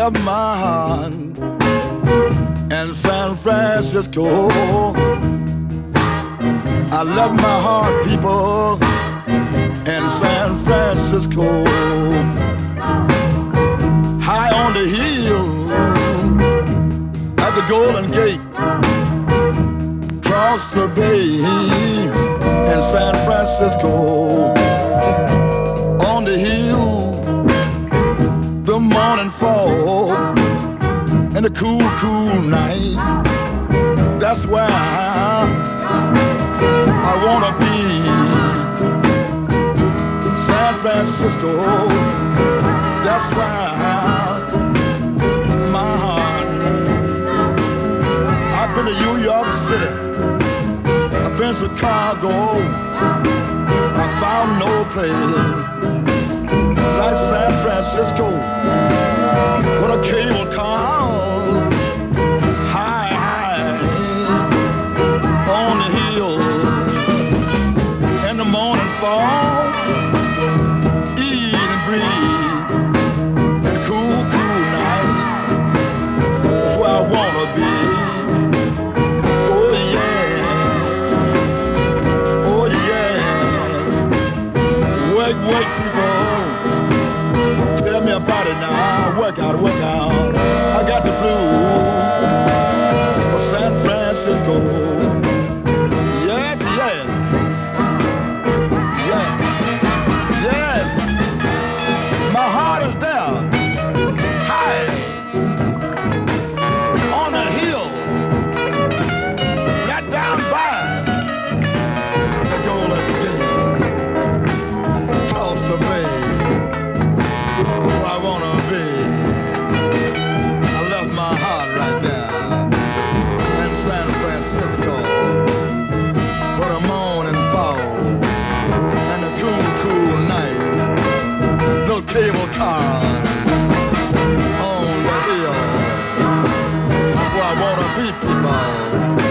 love my heart in San Francisco. I love my heart, people, in San Francisco. High on the hill at the Golden Gate, across the bay in San Francisco. On the hill, the morning fall and the cool, cool night. That's where I wanna be. San Francisco, that's where my heart. I've been to New York City, I've been to Chicago. I found no place like San Francisco with a cable car high, high on the hill. In the morning fall, eat and breathe, and cool, cool night. That's where I wanna be. Oh yeah, oh yeah. Wake people, tell me about it now. Work out, work out. I got the blues for San Francisco. Yes, yes, yes, yes. My heart is there, high on the hill, right down by the Golden Gate, across the bay. Where I wanna be. I left my heart right there in San Francisco, where the morning fall and the cool, cool night. Little cable car on the hill, where I wanna be, people.